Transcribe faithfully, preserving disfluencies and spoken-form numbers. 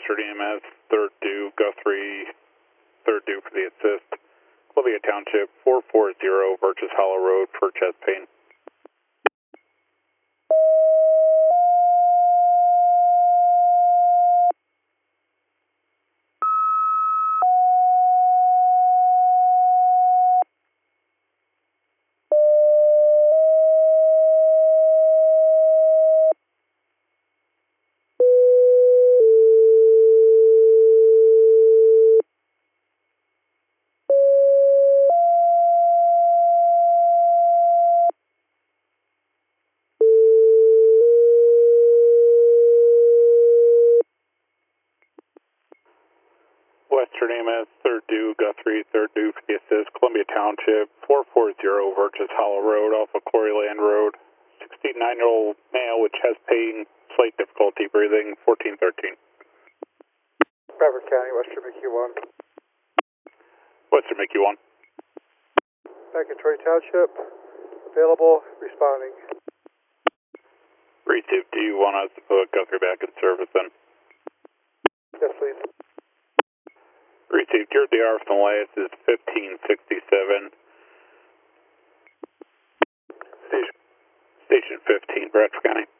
Western E M S, third due, Guthrie, third due for the assist. Columbia Township, four four zero, Birches Hollow Road for chest pain. Western E M S, third due, Guthrie, third due for the assist. Columbia Township, four four zero, Birches Hollow Road off of Quarry Land Road. sixty-nine-year-old male with chest pain, slight difficulty breathing, fourteen thirteen. Bradford County, Western M Q one. Western M Q one. Back in Troy Township, available, responding. Received, do you want us to put Guthrie back in service then? Yes, please. Received, your D R from the last is fifteen sixty-seven. Station, station fifteen, Bradford County.